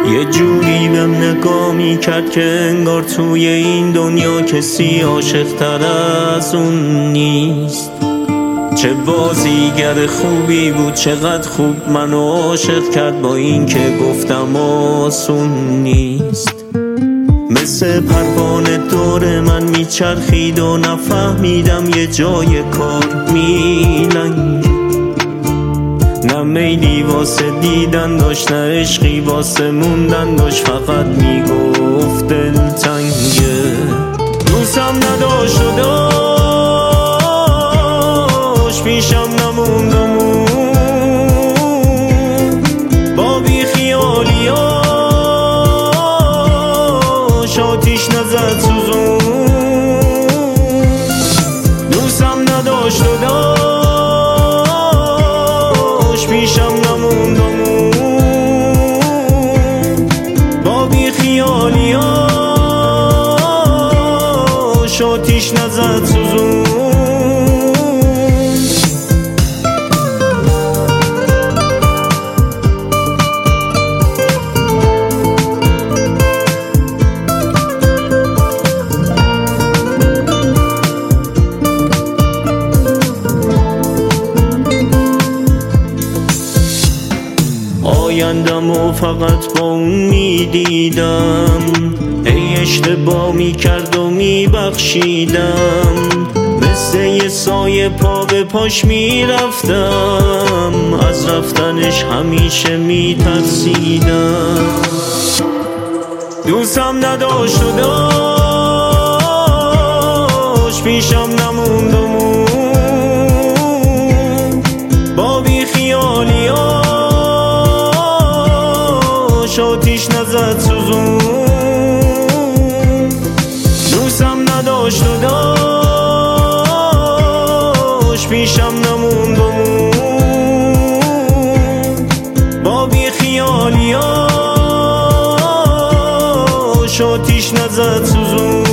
یه جوری بهم نگاه میکرد که انگار توی این دنیا کسی عاشق‌تر از اون نیست. چه بازیگر خوبی بود، چقدر خوب منو عاشق کرد، با این که گفتم آسون نیست. مثل پروانه دور من میچرخید و نفهمیدم یه جای کار میلنگه. نه میلی واسه دیدن داشت، نه عشقی واسه موندن داشت، فقط میگفت دلتنگه. دوستم نداشت و داشت، پیشم نموند و موند، با بی خیالیاش آتیش نزد سوزون. دوستم نداشت و داشت، پیشم نموند و موند، با بی خیالیاش آتیش نزد سوزون. آیندم و فقط با اون میدیدم، ای اشتباه میکرد و میبخشیدم، مثل یه سایه پا به پاش میرفتم، از رفتنش همیشه میترسیدم. دوستم نداشت و داشت، پیشم نموند و موند، با بی خیالیاش آتیش نزد سوزون. دوستم نداشت و داشت، پیشم نموند و موند، با بی خیالیاش آتیش نزد سوزون.